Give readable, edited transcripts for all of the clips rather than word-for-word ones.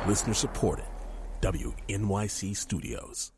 Listener supported. WNYC Studios.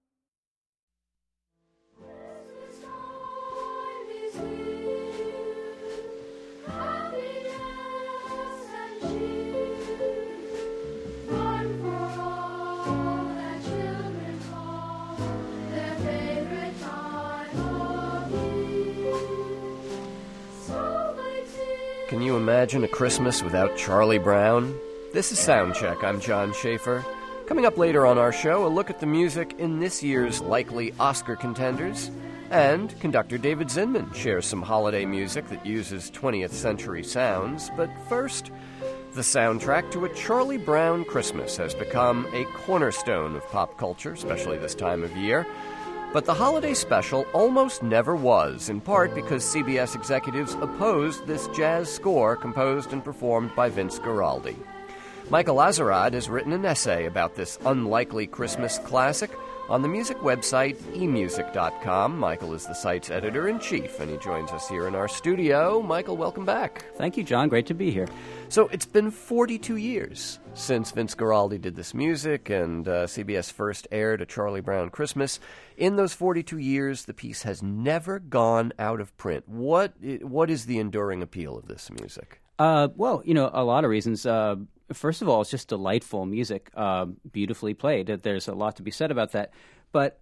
Can you imagine a Christmas without Charlie Brown? This is Soundcheck. I'm John Schaefer. Coming up later on our show, a look at the music in this year's likely Oscar contenders. And conductor David Zinman shares some holiday music that uses 20th century sounds. But first, the soundtrack to A Charlie Brown Christmas has become a cornerstone of pop culture, especially this time of year. But the holiday special almost never was, in part because CBS executives opposed this jazz score composed and performed by Vince Guaraldi. Michael Azerrad has written an essay about this unlikely Christmas classic on the music website emusic.com. Michael is the site's editor-in-chief, and he joins us here in our studio. Michael, welcome back. Thank you, John. Great to be here. So it's been 42 years since Vince Guaraldi did this music, and CBS first aired A Charlie Brown Christmas. In those 42 years, the piece has never gone out of print. What is the enduring appeal of this music? Well, a lot of reasons. First of all, it's just delightful music, beautifully played. There's a lot to be said about that. But,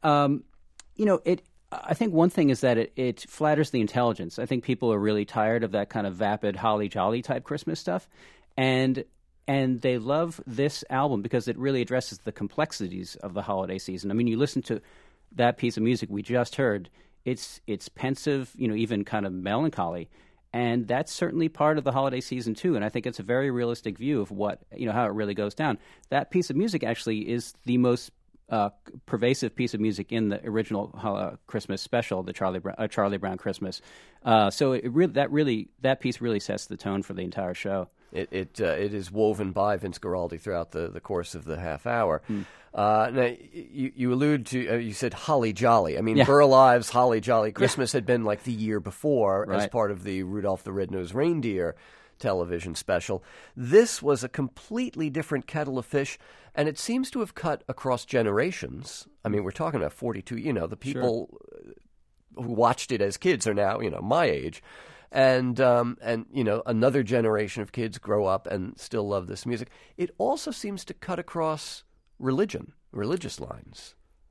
I think one thing is that it flatters the intelligence. I think people are really tired of that kind of vapid, holly jolly type Christmas stuff. And they love this album because it really addresses the complexities of the holiday season. I mean, you listen to that piece of music we just heard, it's pensive, even kind of melancholy. And that's certainly part of the holiday season, too. And I think it's a very realistic view of what, how it really goes down. That piece of music actually is the most pervasive piece of music in the original Christmas special, the Charlie Brown Christmas. So that piece really sets the tone for the entire show. It is woven by Vince Guaraldi throughout the course of the half hour. Now, you allude to, you said Holly Jolly. I mean, Burl Ives' Holly Jolly Christmas had been like the year before as part of the Rudolph the Red-Nosed Reindeer television special. This was a completely different kettle of fish, and it seems to have cut across generations. I mean, we're talking about 42, the people who watched it as kids are now, my age. And another generation of kids grow up and still love this music. It also seems to cut across religious lines.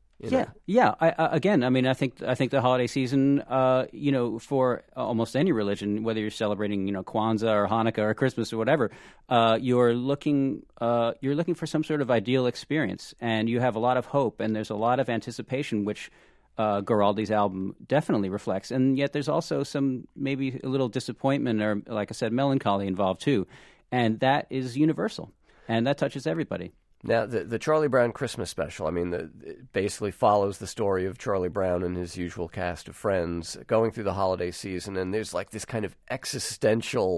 I think the holiday season, for almost any religion, whether you're celebrating, Kwanzaa or Hanukkah or Christmas or whatever, you're looking for some sort of ideal experience, and you have a lot of hope, and there's a lot of anticipation, which Guaraldi's album definitely reflects. And yet there's also some maybe a little disappointment or, like I said, melancholy involved too. And that is universal. And that touches everybody. Now, the Charlie Brown Christmas special, I mean, it basically follows the story of Charlie Brown and his usual cast of friends going through the holiday season. And there's like this kind of existential,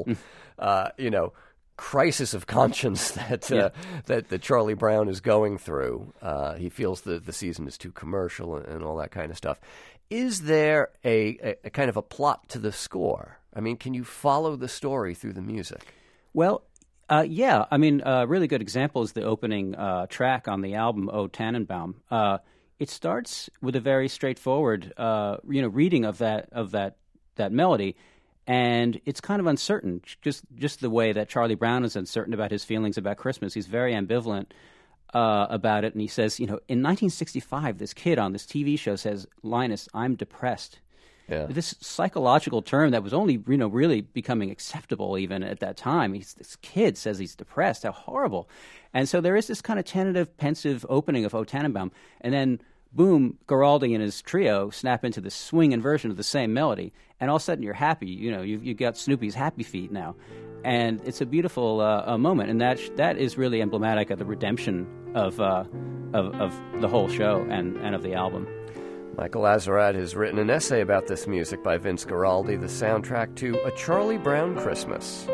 crisis of conscience that Charlie Brown is going through. He feels the season is too commercial and all that kind of stuff. Is there a kind of a plot to the score? I mean, can you follow the story through the music? Well, I mean, a really good example is the opening track on the album, O Tannenbaum. It starts with a very straightforward, reading of that melody. And it's kind of uncertain, just the way that Charlie Brown is uncertain about his feelings about Christmas. He's very ambivalent about it. And he says, in 1965, this kid on this TV show says, Linus, I'm depressed. Yeah. This psychological term that was only, really becoming acceptable even at that time. This kid says he's depressed. How horrible. And so there is this kind of tentative, pensive opening of O Tannenbaum. And then, boom, Guaraldi and his trio snap into this swinging version of the same melody. And all of a sudden you're happy. You've got Snoopy's Happy Feet now. And it's a beautiful moment. And that is really emblematic of the redemption of the whole show and of the album. Michael Azerrad has written an essay about this music by Vince Guaraldi, the soundtrack to A Charlie Brown Christmas.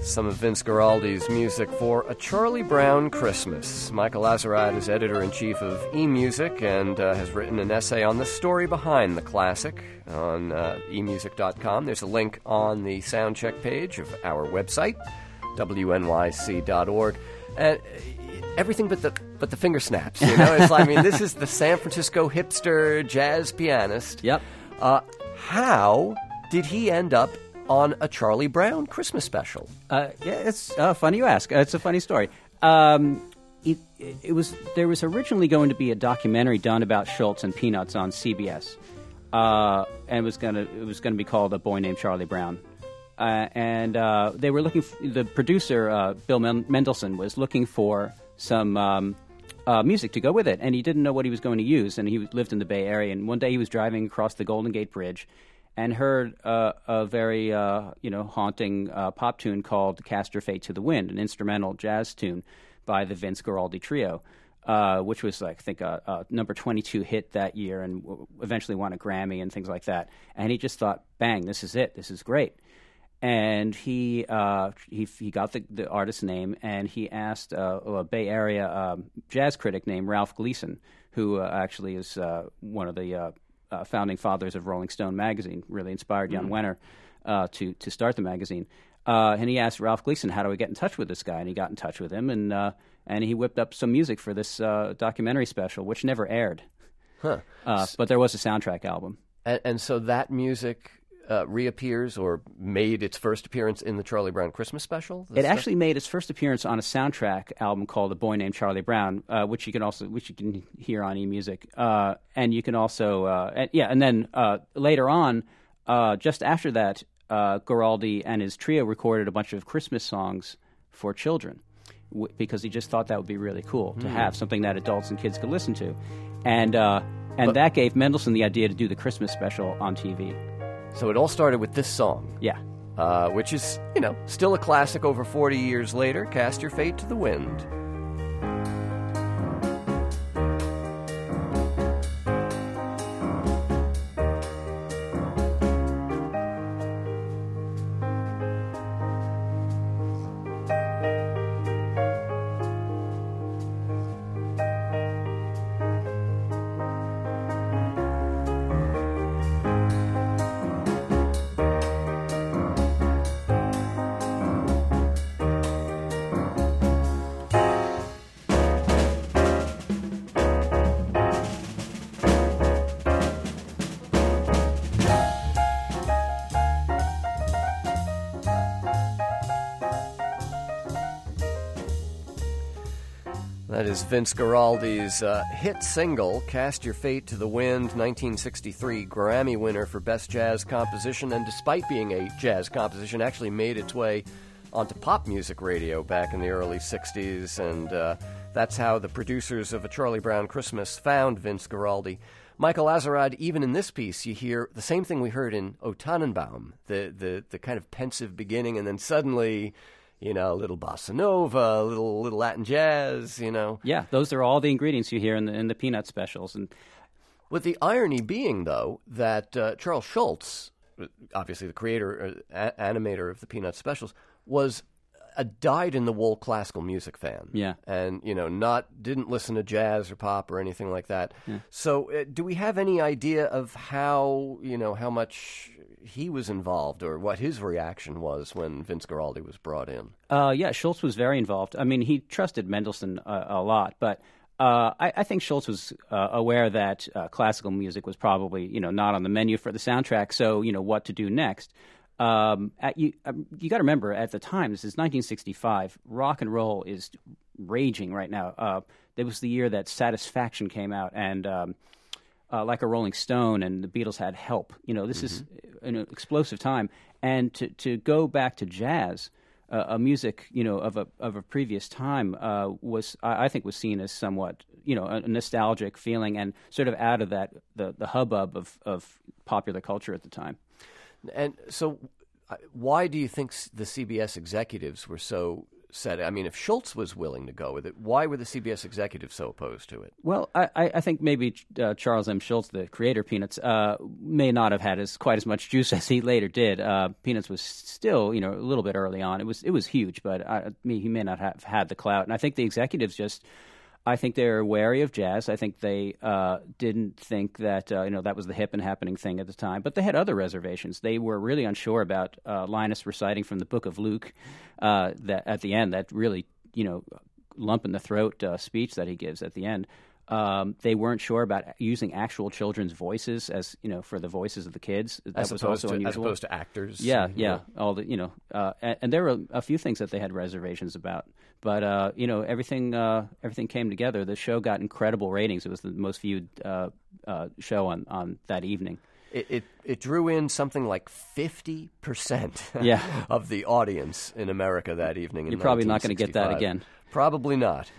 some of Vince Guaraldi's music for A Charlie Brown Christmas. Michael Azerrad is editor-in-chief of eMusic and has written an essay on the story behind the classic on emusic.com. There's a link on the soundcheck page of our website, wnyc.org. Everything but the finger snaps, you know? It's like, I mean, this is the San Francisco hipster jazz pianist. Yep. How did he end up on a Charlie Brown Christmas special? It's funny you ask. It's a funny story. There was originally going to be a documentary done about Schultz and Peanuts on CBS, and it was going to be called A Boy Named Charlie Brown. And they were looking. The producer Bill Mendelsohn was looking for some music to go with it, and he didn't know what he was going to use. And he lived in the Bay Area. And one day he was driving across the Golden Gate Bridge and heard a very haunting pop tune called "Cast Your Fate to the Wind," an instrumental jazz tune by the Vince Guaraldi Trio, which was, I think, a number 22 hit that year, and eventually won a Grammy and things like that. And he just thought, "Bang! This is it. This is great." And he got the artist's name, and he asked a Bay Area jazz critic named Ralph Gleason, who actually is one of the founding fathers of Rolling Stone magazine, really inspired Jan Wenner to start the magazine. And he asked Ralph Gleason, "How do we get in touch with this guy?" And he got in touch with him, and he whipped up some music for this documentary special, which never aired. Huh. But there was a soundtrack album. And so that music reappears or made its first appearance in the Charlie Brown Christmas special? It actually made its first appearance on a soundtrack album called A Boy Named Charlie Brown, which you can hear on eMusic. And you can also, and then later on, just after that, Guaraldi and his trio recorded a bunch of Christmas songs for children because he just thought that would be really cool to have something that adults and kids could listen to. And that gave Mendelsohn the idea to do the Christmas special on TV. So it all started with this song. Yeah. Which is, still a classic over 40 years later, "Cast Your Fate to the Wind." That is Vince Guaraldi's hit single, "Cast Your Fate to the Wind," 1963 Grammy winner for Best Jazz Composition, and despite being a jazz composition, actually made its way onto pop music radio back in the early 60s, and that's how the producers of A Charlie Brown Christmas found Vince Guaraldi. Michael Azerrad, even in this piece, you hear the same thing we heard in O Tannenbaum, the kind of pensive beginning, and then suddenly, a little bossa nova, a little Latin jazz, Yeah, those are all the ingredients you hear in the Peanut specials. And with the irony being, though, that Charles Schultz, obviously the creator, animator of the Peanut specials, was a dyed-in-the-wool classical music fan. Yeah. And, didn't listen to jazz or pop or anything like that. Yeah. So do we have any idea of how much he was involved or what his reaction was when Vince Guaraldi was brought in? Yeah, Schultz was very involved. I mean, he trusted Mendelsohn a lot, but I think Schultz was aware that classical music was probably, not on the menu for the soundtrack, so, what to do next. You got to remember, at the time, this is 1965, rock and roll is raging right now. It was the year that Satisfaction came out, and like a Rolling Stone, and the Beatles had Help. This is an explosive time. And to go back to jazz, a music, of a previous time, I think was seen as somewhat, a nostalgic feeling and sort of out of that, the hubbub of popular culture at the time. And so why do you think the CBS executives were so said it. I mean, if Schultz was willing to go with it, why were the CBS executives so opposed to it? Well, I think maybe Charles M. Schultz, the creator of Peanuts, may not have had quite as much juice as he later did. Peanuts was still, a little bit early on. It was huge, but he may not have had the clout. And I think the executives I think they're wary of jazz. I think they didn't think that that was the hip and happening thing at the time. But they had other reservations. They were really unsure about Linus reciting from the Book of Luke that at the end. That really lump in the throat speech that he gives at the end. They weren't sure about using actual children's voices as for the voices of the kids. That was also unusual. As opposed to actors. Yeah. All the and there were a few things that they had reservations about. But everything came together. The show got incredible ratings. It was the most viewed show on that evening. It drew in something like 50% of the audience in America that evening. You're probably not going to get that again. Probably not.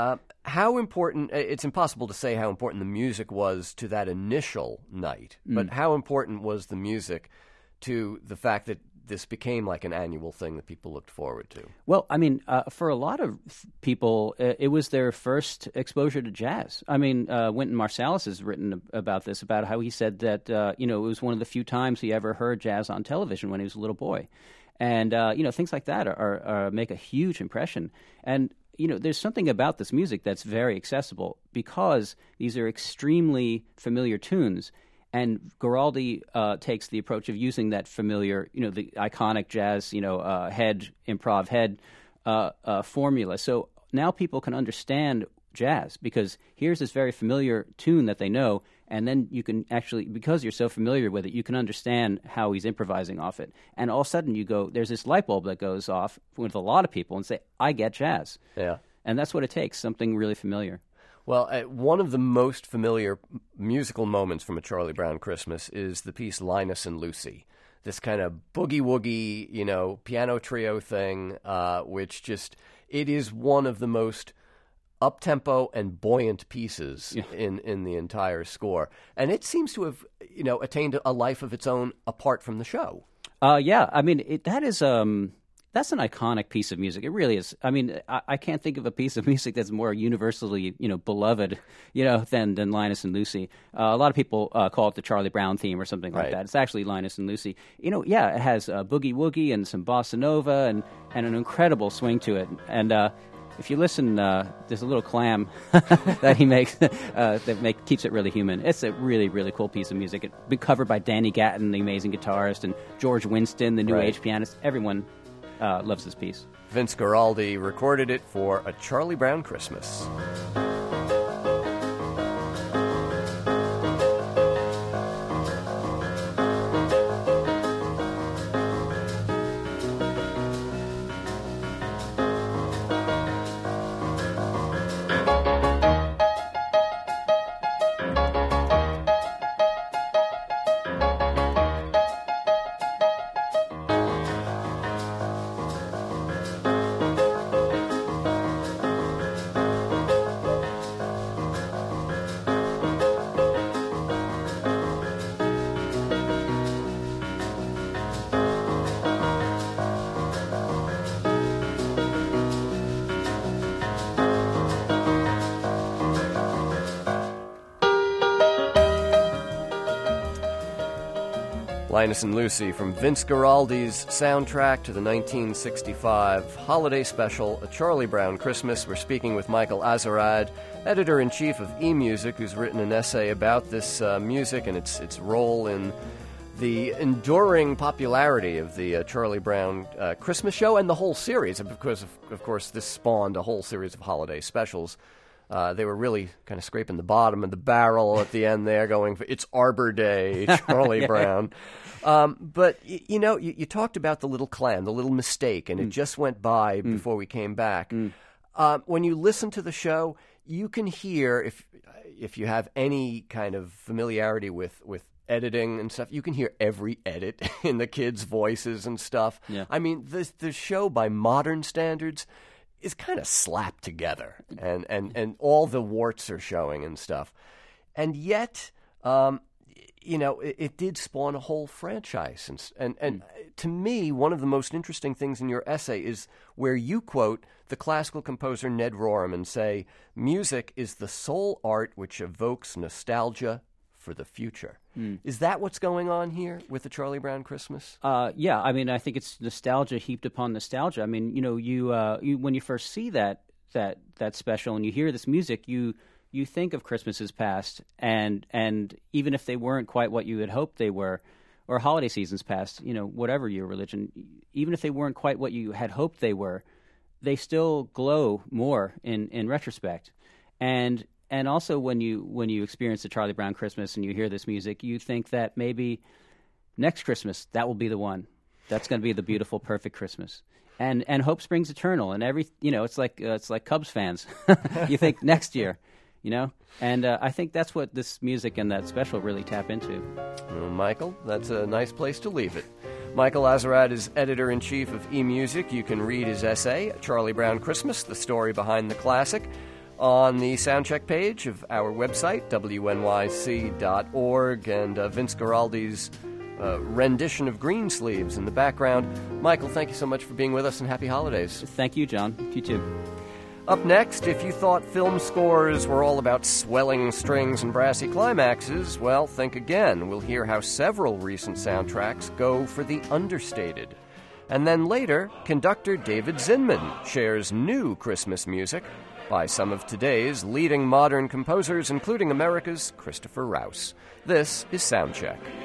How important, it's impossible to say how important the music was to that initial night, but how important was the music to the fact that this became like an annual thing that people looked forward to? Well, I mean, for a lot of people, it was their first exposure to jazz. I mean, Wynton Marsalis has written about this, about how he said that, it was one of the few times he ever heard jazz on television when he was a little boy. And, things like that are make a huge impression. And, there's something about this music that's very accessible because these are extremely familiar tunes. And Guaraldi takes the approach of using that familiar, the iconic jazz, improv head formula. So now people can understand jazz because here's this very familiar tune that they know, and then you can actually, because you're so familiar with it, you can understand how he's improvising off it. And all of a sudden there's this light bulb that goes off with a lot of people and say, I get jazz. Yeah. And that's what it takes, something really familiar. Well, one of the most familiar musical moments from A Charlie Brown Christmas is the piece Linus and Lucy. This kind of boogie-woogie, piano trio thing, which it is one of the most up-tempo and buoyant pieces in the entire score. And it seems to have, attained a life of its own apart from the show. Yeah, I mean, that's an iconic piece of music. It really is. I mean, I can't think of a piece of music that's more universally, beloved, than Linus and Lucy. A lot of people call it the Charlie Brown theme or something like that. It's actually Linus and Lucy. It has boogie woogie and some bossa nova and an incredible swing to it. And if you listen, there's a little clam that he makes that keeps it really human. It's a really, really cool piece of music. It's been covered by Danny Gatton, the amazing guitarist, and George Winston, the new age pianist. Everyone loves this piece. Vince Guaraldi recorded it for A Charlie Brown Christmas. Linus and Lucy from Vince Guaraldi's soundtrack to the 1965 holiday special, A Charlie Brown Christmas. We're speaking with Michael Azerrad, editor-in-chief of eMusic, who's written an essay about this music and its role in the enduring popularity of the Charlie Brown Christmas show and the whole series. Because, of course, this spawned a whole series of holiday specials. They were really kind of scraping the bottom of the barrel at the end there, going for it's Arbor Day, Charlie Brown. But, you talked about the little clam, the little mistake, and it just went by before we came back. When you listen to the show, you can hear, if you have any kind of familiarity with editing and stuff, you can hear every edit in the kids' voices and stuff. Yeah. I mean, the show, by modern standards, is kind of slapped together, and all the warts are showing and stuff. And yet, it did spawn a whole franchise. And to me, one of the most interesting things in your essay is where you quote the classical composer Ned Rorem and say, "Music is the sole art which evokes nostalgia for the future." Is that what's going on here with the Charlie Brown Christmas? Yeah, I mean, I think it's nostalgia heaped upon nostalgia. I mean, you when you first see that special and you hear this music, you think of Christmases past, and even if they weren't quite what you had hoped they were, or holiday seasons past, whatever your religion, even if they weren't quite what you had hoped they were, they still glow more in retrospect. And also when you experience the Charlie Brown Christmas and you hear this music, you think that maybe next Christmas that will be the one. That's going to be the beautiful, perfect Christmas. And hope springs eternal. And it's like Cubs fans. You think next year, And I think that's what this music and that special really tap into. Well, Michael, that's a nice place to leave it. Michael Azerrad is editor-in-chief of eMusic. You can read his essay, Charlie Brown Christmas, the story behind the classic, on the Soundcheck page of our website, wnyc.org, and Vince Guaraldi's rendition of Greensleeves in the background. Michael, thank you so much for being with us, and happy holidays. Thank you, John. You too. Up next, if you thought film scores were all about swelling strings and brassy climaxes, well, think again. We'll hear how several recent soundtracks go for the understated. And then later, conductor David Zinman shares new Christmas music by some of today's leading modern composers, including America's Christopher Rouse. This is Soundcheck.